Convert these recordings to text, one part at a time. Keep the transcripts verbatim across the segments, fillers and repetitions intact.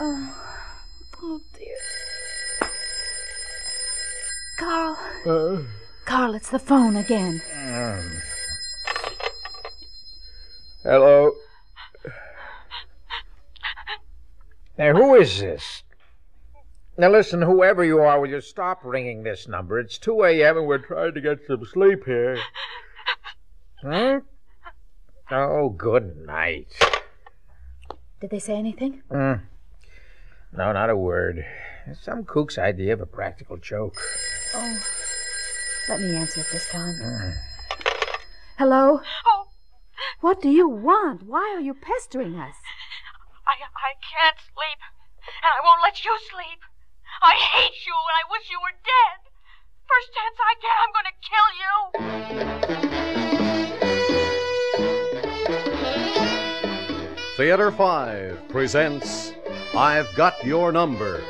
Oh, oh dear. Carl. Uh, Carl, it's the phone again. Um, hello? Now, who is this? Now, listen, whoever you are, will you stop ringing this number? It's two a.m. and we're trying to get some sleep here. Huh? Oh, good night. Did they say anything? Mm. No, not a word. It's some kook's idea of a practical joke. Oh, let me answer it this time. Mm. Hello? Oh. What do you want? Why are you pestering us? I I can't sleep, and I won't let you sleep. I hate you, and I wish you were dead. First chance I get, I'm going to kill you. Theater five presents I've Got Your Number.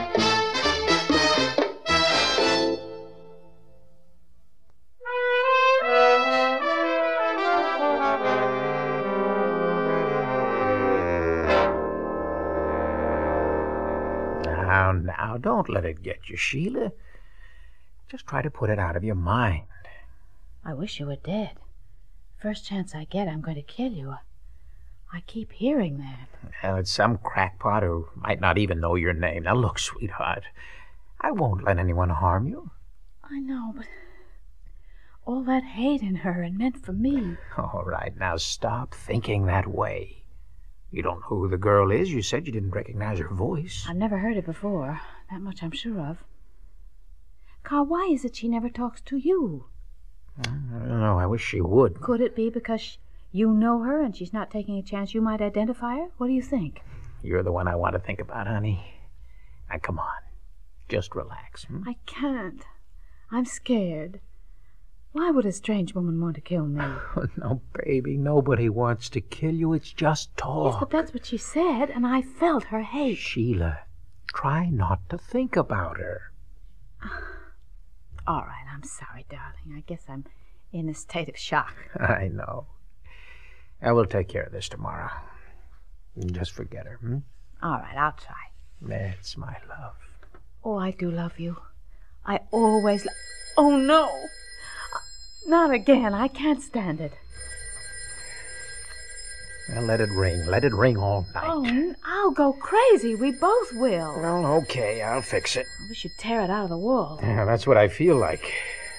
Now, now, don't let it get you, Sheila. Just try to put it out of your mind. I wish you were dead. First chance I get, I'm going to kill you. I keep hearing that. Well, it's some crackpot who might not even know your name. Now, look, sweetheart, I won't let anyone harm you. I know, but all that hate in her and meant for me. All right, now stop thinking that way. You don't know who the girl is. You said you didn't recognize her voice. I've never heard it before. That much I'm sure of. Carl, why is it she never talks to you? I don't know. I wish she would. Could it be because you know her and she's not taking a chance you might identify her? What do you think? You're the one I want to think about, honey. Now, come on. Just relax. Hmm? I can't. I'm scared. Why would a strange woman want to kill me? Oh, no, baby. Nobody wants to kill you. It's just talk. Yes, but that's what she said, and I felt her hate. Sheila, try not to think about her. All right, I'm sorry, darling. I guess I'm in a state of shock. I know. I will take care of this tomorrow. Just forget her, hmm? All right, I'll try. That's my love. Oh, I do love you. I always lo- Oh, no. Not again. I can't stand it. Well, let it ring. Let it ring all night. Oh, I'll go crazy. We both will. Well, okay, I'll fix it. We should tear it out of the wall. Yeah, that's what I feel like.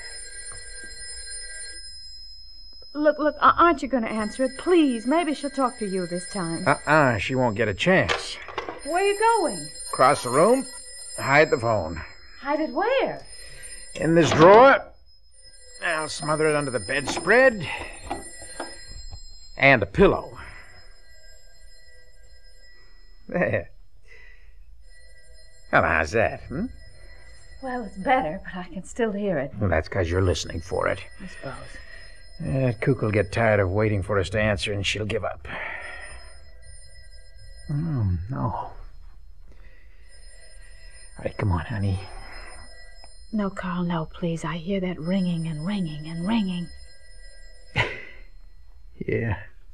Look, look, aren't you going to answer it? Please, maybe she'll talk to you this time. Uh-uh, she won't get a chance. Where are you going? Across the room, hide the phone. Hide it where? In this drawer. I'll smother it under the bedspread. And a pillow. There. Well, how's that, hmm? Well, it's better, but I can still hear it. Well, that's because you're listening for it. I suppose. That kook will get tired of waiting for us to answer, and she'll give up. Oh, no. All right, come on, honey. No, Carl, no, please. I hear that ringing and ringing and ringing. Yeah.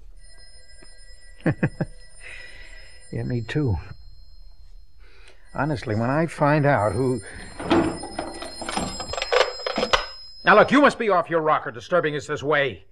Yeah, me too. Honestly, when I find out who... Now, look, you must be off your rocker disturbing us this way.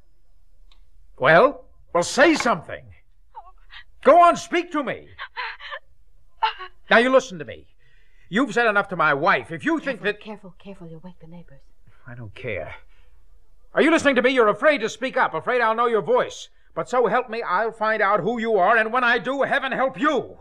Well? Well, say something. Go on, speak to me. Now, you listen to me. You've said enough to my wife. If you Careful, think that... Careful, careful, you'll wake the neighbors. I don't care. Are you listening to me? You're afraid to speak up, afraid I'll know your voice. But so help me, I'll find out who you are, and when I do, heaven help you.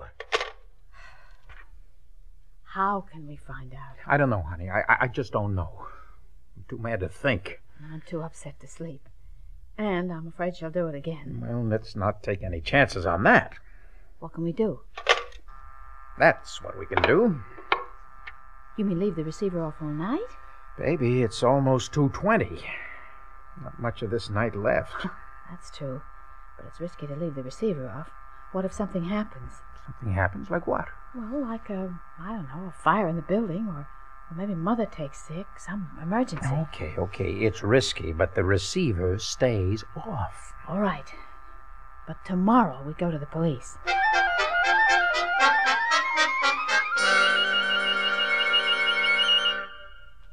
How can we find out? I don't know, honey. I, I just don't know. I'm too mad to think. I'm too upset to sleep. And I'm afraid she'll do it again. Well, let's not take any chances on that. What can we do? That's what we can do. You mean leave the receiver off all night? Baby, it's almost two twenty. Not much of this night left. That's true. But it's risky to leave the receiver off. What if something happens? Something happens? Like what? Well, like a, I don't know, a fire in the building, or, or maybe Mother takes sick, some emergency. Okay, okay, it's risky, but the receiver stays off. All right. But tomorrow we go to the police.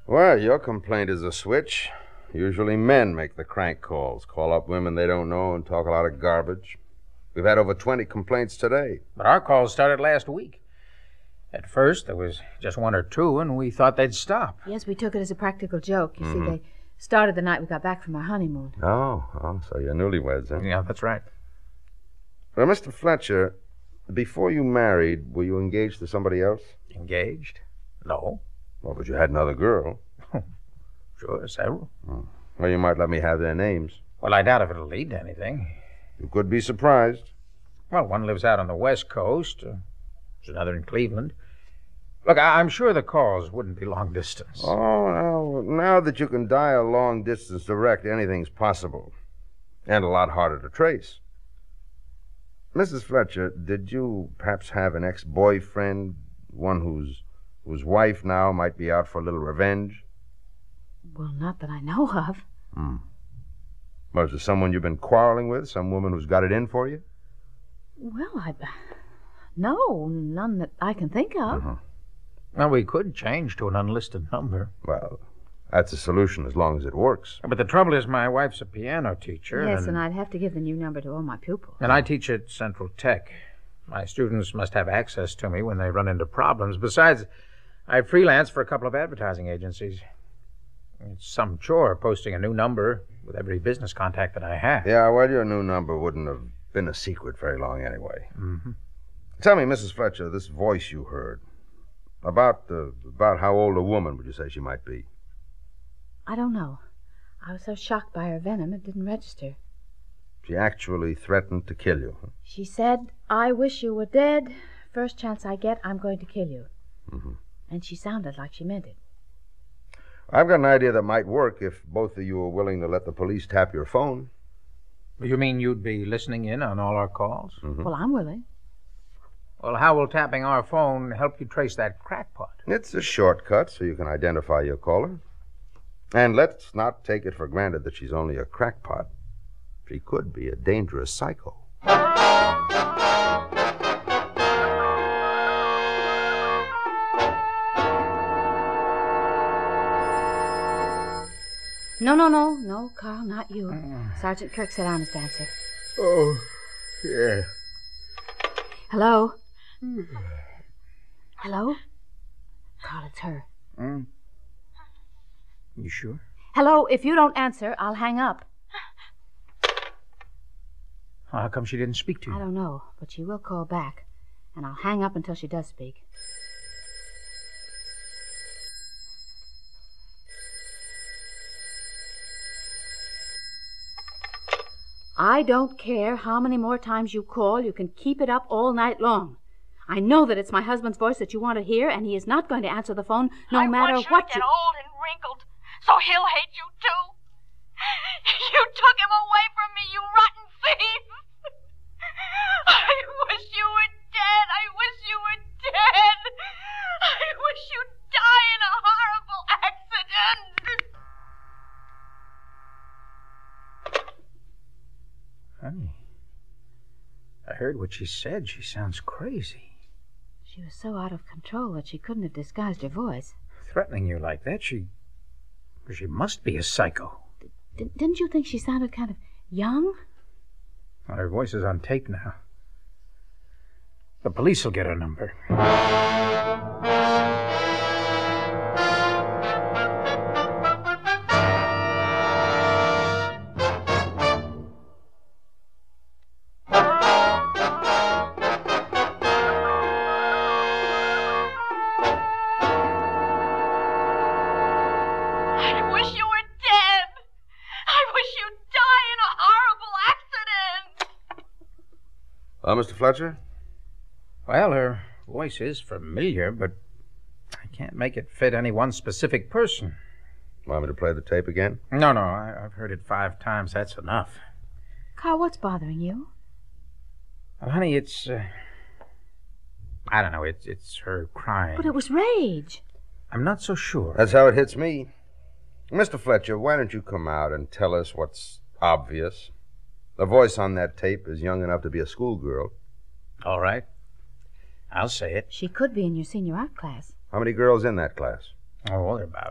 Well, your complaint is a switch. Usually men make the crank calls, call up women they don't know and talk a lot of garbage. We've had over twenty complaints today. But our calls started last week. At first, there was just one or two, and we thought they'd stop. Yes, we took it as a practical joke. You Mhm. see, they started the night we got back from our honeymoon. Oh, oh, so you're newlyweds, huh? Yeah, that's right. Well, Mister Fletcher, before you married, were you engaged to somebody else? Engaged? No. Well, but you had another girl. Sure, several. Well, you might let me have their names. Well, I doubt if it'll lead to anything. You could be surprised. Well, one lives out on the West Coast. Uh, there's another in Cleveland. Look, I- I'm sure the calls wouldn't be long distance. Oh, now, now that you can dial long distance direct, anything's possible. And a lot harder to trace. Missus Fletcher, did you perhaps have an ex-boyfriend, one whose whose wife now might be out for a little revenge? Well, not that I know of. Hmm. Was there someone you've been quarreling with? Some woman who's got it in for you? Well, I... No, none that I can think of. Uh-huh. Well, we could change to an unlisted number. Well, that's a solution as long as it works. But the trouble is my wife's a piano teacher. Yes, and, and I'd have to give the new number to all my pupils. and I teach at Central Tech. My students must have access to me when they run into problems. Besides, I freelance for a couple of advertising agencies. It's some chore posting a new number with every business contact that I have. Yeah, well, your new number wouldn't have been a secret very long anyway. Mm-hmm. Tell me, Missus Fletcher, this voice you heard, about uh, about how old a woman would you say she might be? I don't know. I was so shocked by her venom, it didn't register. She actually threatened to kill you. Huh? She said, I wish you were dead. First chance I get, I'm going to kill you. Mm-hmm. And she sounded like she meant it. I've got an idea that might work if both of you are willing to let the police tap your phone. You mean you'd be listening in on all our calls? Mm-hmm. Well, I'm willing. Well, how will tapping our phone help you trace that crackpot? It's a shortcut so you can identify your caller. And let's not take it for granted that she's only a crackpot. She could be a dangerous psycho. No, no, no, no, Carl, not you. Mm. Sergeant Kirk said I must answer. Oh, yeah. Hello? Hello? Carl, it's her. Mm. You sure? Hello, if you don't answer, I'll hang up. How come she didn't speak to you? I don't know, but she will call back. And I'll hang up until she does speak. I don't care how many more times you call. You can keep it up all night long. I know that it's my husband's voice that you want to hear, and he is not going to answer the phone no I matter want you what to get you... old and wrinkled, so he'll hate you too. You took him away from me, you rotten thief. I wish you were dead. I wish you were dead. I wish you'd die in a horrible accident. Honey, I heard what she said. She sounds crazy. She was so out of control that she couldn't have disguised her voice. Threatening you like that, she... She must be a psycho. D- didn't you think she sounded kind of young? Well, her voice is on tape now. The police will get her number. Uh, Mister Fletcher? Well, her voice is familiar, but I can't make it fit any one specific person. Want me to play the tape again? No, no, I, I've heard it five times. That's enough. Carl, what's bothering you? Well, honey, it's... Uh, I don't know. It's, it's her crying. But it was rage. I'm not so sure. That's how it hits me. Mister Fletcher, why don't you come out and tell us what's obvious? The voice on that tape is young enough to be a schoolgirl. All right. I'll say it. She could be in your senior art class. How many girls in that class? Oh, well, there are about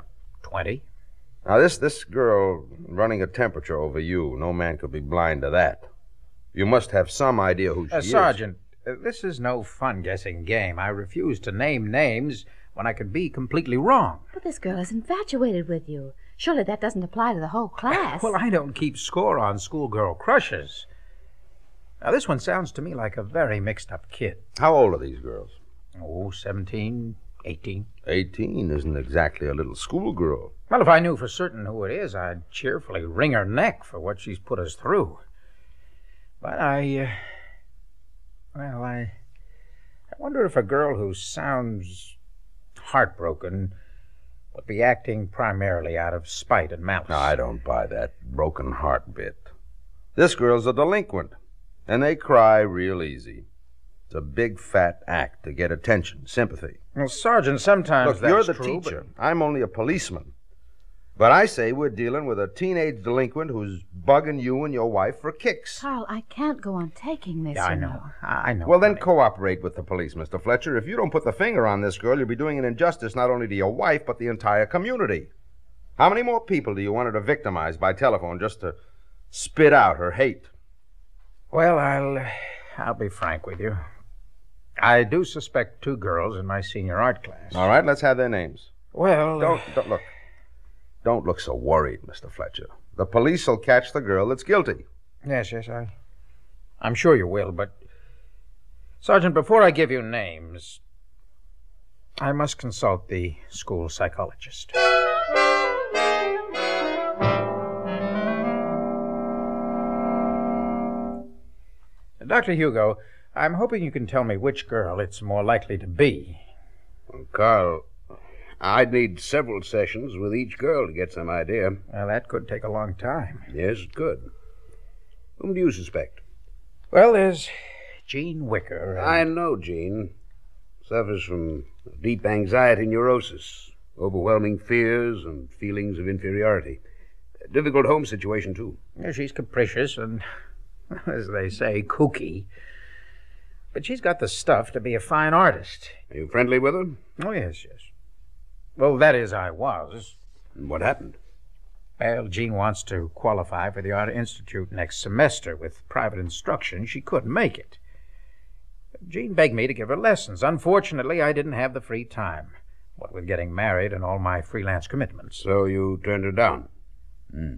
twenty. Now, this, this girl running a temperature over you, no man could be blind to that. You must have some idea who she Uh, is. Sergeant, uh, this is no fun-guessing game. I refuse to name names when I could be completely wrong. But this girl is infatuated with you. Surely that doesn't apply to the whole class. Well, I don't keep score on schoolgirl crushes. Now, this one sounds to me like a very mixed-up kid. How old are these girls? Oh, seventeen, eighteen. Eighteen isn't exactly a little schoolgirl. Well, if I knew for certain who it is, I'd cheerfully wring her neck for what she's put us through. But I, uh, well, I, I wonder if a girl who sounds heartbroken would be acting primarily out of spite and malice. No, I don't buy that broken heart bit. This girl's a delinquent, and they cry real easy. It's a big, fat act to get attention, sympathy. Well, Sergeant, sometimes Look, that's you're the true, teacher. I'm only a policeman. But I say we're dealing with a teenage delinquent who's bugging you and your wife for kicks. Carl, I can't go on taking this. Yeah, I you know. I I know. Well, then honey. cooperate with the police, Mister Fletcher. If you don't put the finger on this girl, you'll be doing an injustice not only to your wife, but the entire community. How many more people do you want her to victimize by telephone just to spit out her hate? Well, I'll, I'll be frank with you. I do suspect two girls in my senior art class. All right, let's have their names. Well, Don't, don't look. Don't look so worried, Mister Fletcher. The police will catch the girl that's guilty. Yes, yes, I, I'm sure you will, but... Sergeant, before I give you names, I must consult the school psychologist. Doctor Hugo, I'm hoping you can tell me which girl it's more likely to be. Well, Carl, I'd need several sessions with each girl to get some idea. Well, that could take a long time. Yes, it could. Whom do you suspect? Well, there's Jean Wicker. and- I know Jean. Suffers from deep anxiety neurosis, overwhelming fears, and feelings of inferiority. A difficult home situation, too. Yeah, she's capricious and, as they say, kooky. But she's got the stuff to be a fine artist. Are you friendly with her? Oh, yes, yes. Well, that is, I was. And what happened? Well, Jean wants to qualify for the Art Institute next semester. With private instruction, she couldn't make it. Jean begged me to give her lessons. Unfortunately, I didn't have the free time, what with getting married and all my freelance commitments. So you turned her down? Hmm.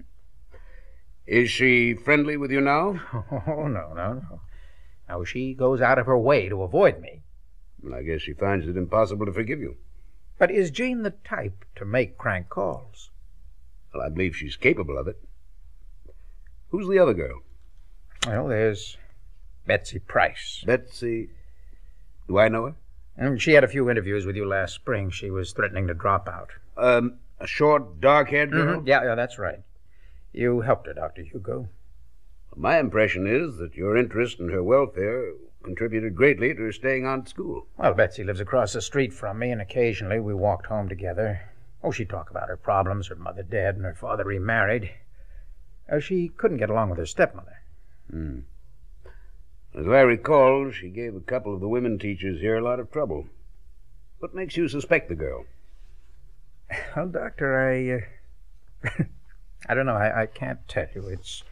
Is she friendly with you now? Oh, no, no, no. Now, she goes out of her way to avoid me. Well, I guess she finds it impossible to forgive you. But is Jean the type to make crank calls? Well, I believe she's capable of it. Who's the other girl? Well, there's Betsy Price. Betsy. Do I know her? And she had a few interviews with you last spring. She was threatening to drop out. Um, a short, dark-haired girl? Mhm. Yeah, yeah, that's right. You helped her, Doctor Hugo. My impression is that your interest in her welfare contributed greatly to her staying on at school. Well, Betsy lives across the street from me, and occasionally we walked home together. Oh, she'd talk about her problems, her mother dead and her father remarried. Uh, she couldn't get along with her stepmother. Hmm. As I recall, she gave a couple of the women teachers here a lot of trouble. What makes you suspect the girl? Well, Doctor, I... Uh, I don't know. I, I can't tell you. It's...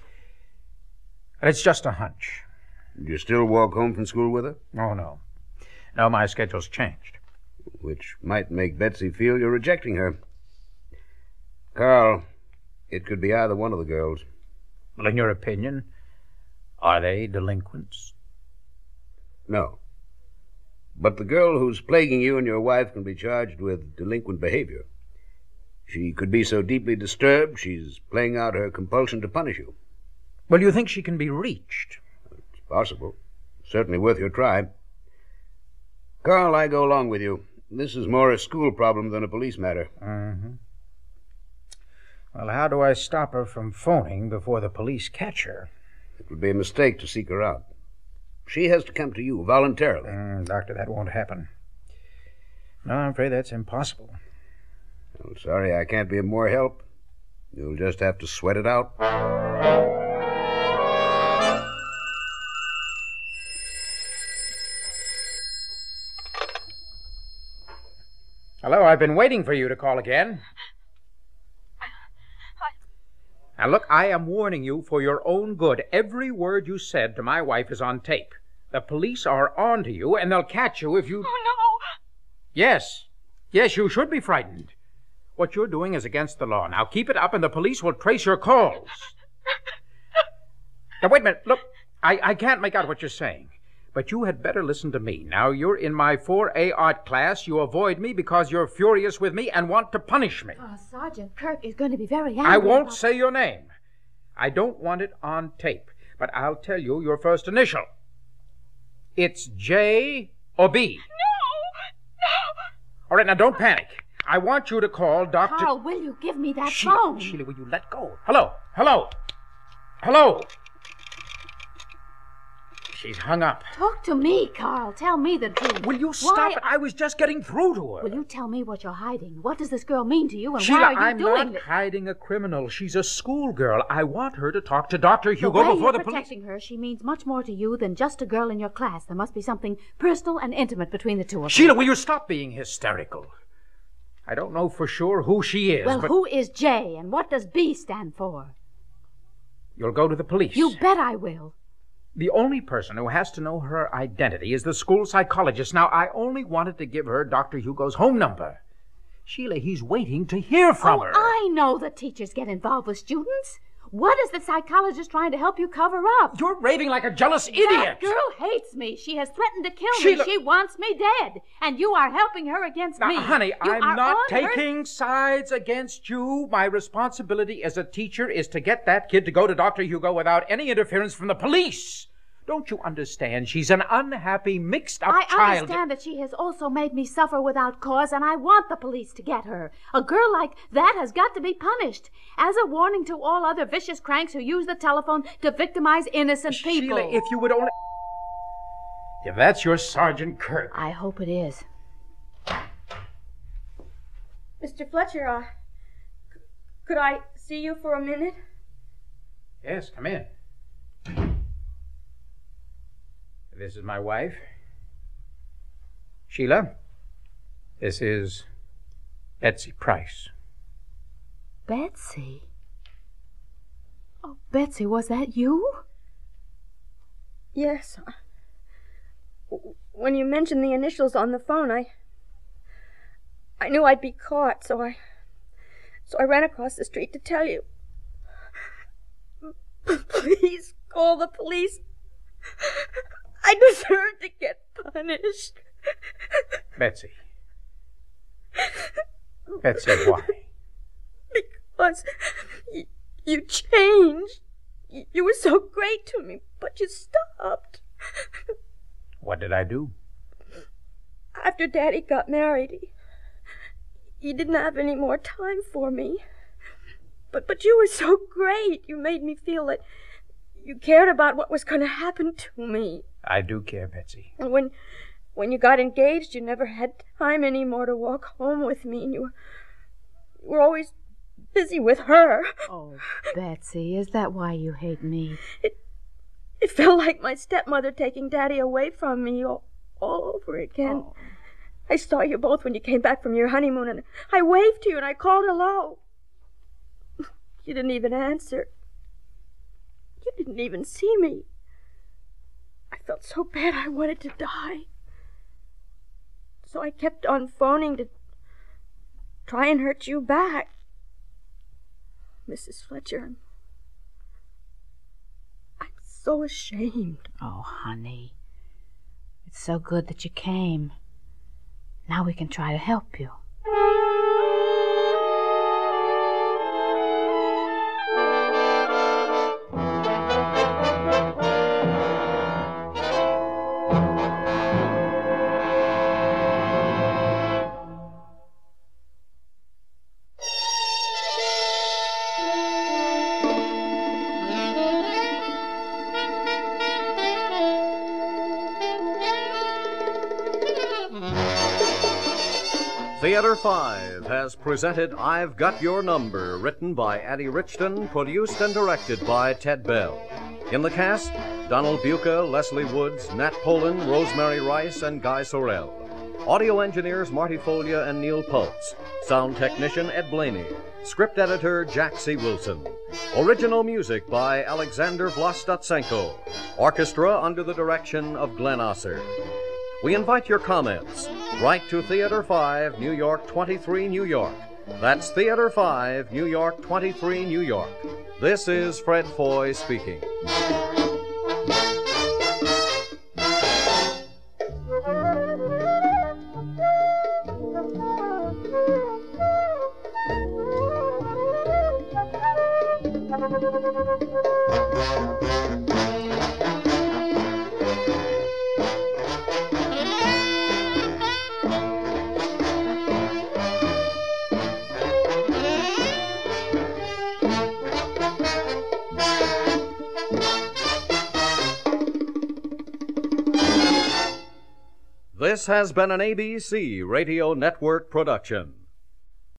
It's just a hunch. Do you still walk home from school with her? Oh, no. No, my schedule's changed. Which might make Betsy feel you're rejecting her. Carl, it could be either one of the girls. Well, in your opinion, are they delinquents? No. But the girl who's plaguing you and your wife can be charged with delinquent behavior. She could be so deeply disturbed she's playing out her compulsion to punish you. Well, you think she can be reached? It's possible. Certainly worth your try. Carl, I go along with you. This is more a school problem than a police matter. Mm-hmm. Well, how do I stop her from phoning before the police catch her? It would be a mistake to seek her out. She has to come to you voluntarily. Mm, doctor, that won't happen. No, I'm afraid that's impossible. I'm sorry I can't be of more help. You'll just have to sweat it out. Hello, I've been waiting for you to call again. Now, look, I am warning you for your own good. Every word you said to my wife is on tape. The police are on to you, and they'll catch you if you... Oh, no. Yes. Yes, you should be frightened. What you're doing is against the law. Now, keep it up, and the police will trace your calls. Now, wait a minute. Look, I, I can't make out what you're saying. But you had better listen to me. Now, you're in my four A art class. You avoid me because you're furious with me and want to punish me. Oh, Sergeant Kirk is going to be very angry. I won't about... say your name. I don't want it on tape. But I'll tell you your first initial. It's J or B. No. No. All right, now don't panic. I want you to call Doctor Carl, will you give me that Sheila, phone? Sheila, will you let go? Hello? Hello? Hello? She's hung up. Talk to me, Carl. Tell me the truth. Will you stop Why... it? I was just getting through to her. Will you tell me what you're hiding? What does this girl mean to you, and Sheila, why are you I'm doing not this? hiding a criminal. She's a schoolgirl. I want her to talk to Doctor Hugo the way before you're the police... protecting her, she means much more to you than just a girl in your class. There must be something personal and intimate between the two of Sheila, you. will you stop being hysterical? I don't know for sure who she is, Well, but... who is J, and what does B stand for? You'll go to the police. You bet I will. The only person who has to know her identity is the school psychologist. Now, I only wanted to give her Doctor Hugo's home number. Sheila, he's waiting to hear from oh, her. I know that teachers get involved with students. What is the psychologist trying to help you cover up? You're raving like a jealous That idiot. girl hates me. She has threatened to kill Sheila- me. She wants me dead. And you are helping her against Now, me. honey, You I'm are not on her- taking sides against you. My responsibility as a teacher is to get that kid to go to Doctor Hugo without any interference from the police. Don't you understand? She's an unhappy, mixed-up I child. understand that she has also made me suffer without cause, and I want the police to get her. A girl like that has got to be punished, as a warning to all other vicious cranks who use the telephone to victimize innocent people. Sheila, if you would only... If that's your Sergeant Kirk. I hope it is. Mister Fletcher, uh, c- could I see you for a minute? Yes, come in. This is my wife. Sheila, this is Betsy Price. Betsy? Oh, Betsy, was that you? Yes. W- When you mentioned the initials on the phone, I... I knew I'd be caught, so I... So I ran across the street to tell you. Please call the police. I deserve to get punished. Betsy. Betsy, why? Because you, you changed. You, you were so great to me, but you stopped. What did I do? After Daddy got married, he, he didn't have any more time for me. But but you were so great. You made me feel that you cared about what was going to happen to me. I do care, Betsy. And when when you got engaged, you never had time anymore to walk home with me, and you were, you were always busy with her. Oh, Betsy, is that why you hate me? It it felt like my stepmother taking Daddy away from me all, all over again. Oh. I saw you both when you came back from your honeymoon, and I waved to you, and I called hello. You didn't even answer. You didn't even see me. I felt so bad I wanted to die. So I kept on phoning to try and hurt you back. Missus Fletcher, I'm, I'm so ashamed. Oh, honey. It's so good that you came. Now we can try to help you. Theater five has presented I've Got Your Number, written by Addie Richton, produced and directed by Ted Bell. In the cast, Donald Buca, Leslie Woods, Nat Poland, Rosemary Rice, and Guy Sorrell. Audio engineers Marty Folia and Neil Pultz. Sound technician Ed Blaney. Script editor Jack C. Wilson. Original music by Alexander Vlastotsenko. Orchestra under the direction of Glenn Osser. We invite your comments. Write to Theater five, New York twenty-three, New York. That's Theater five, New York twenty-three, New York. This is Fred Foy speaking. This has been an A B C Radio Network production.